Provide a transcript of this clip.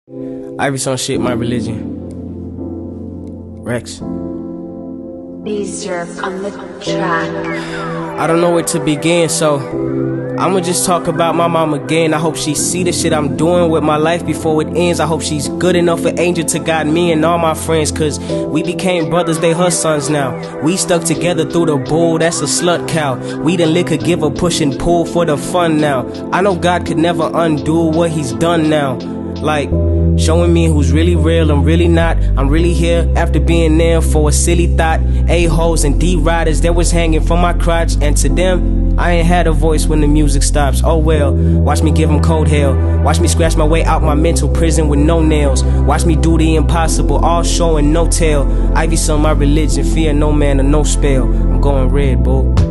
Iverson shit, my religion. Rex. Bezerk on the track. I don't know where to begin, so I'ma just talk about my mom again. I hope she see the shit I'm doing with my life before it ends. I hope she's good enough an angel to guide me and all my friends, cause we became brothers, they her sons now. We stuck together through the bull, that's a slut cow. We done liquor, give a push and pull for the fun now. I know God could never undo what he's done now. Like, showing me who's really real and really not. I'm really here after being there for a silly thought. A-holes and D-riders that was hanging from my crotch. And to them, I ain't had a voice when the music stops. Oh well, watch me give them cold hell. Watch me scratch my way out my mental prison with no nails. Watch me do the impossible, all show and no tell. Iverson, my religion, fear no man or no spell. I'm going red, boo.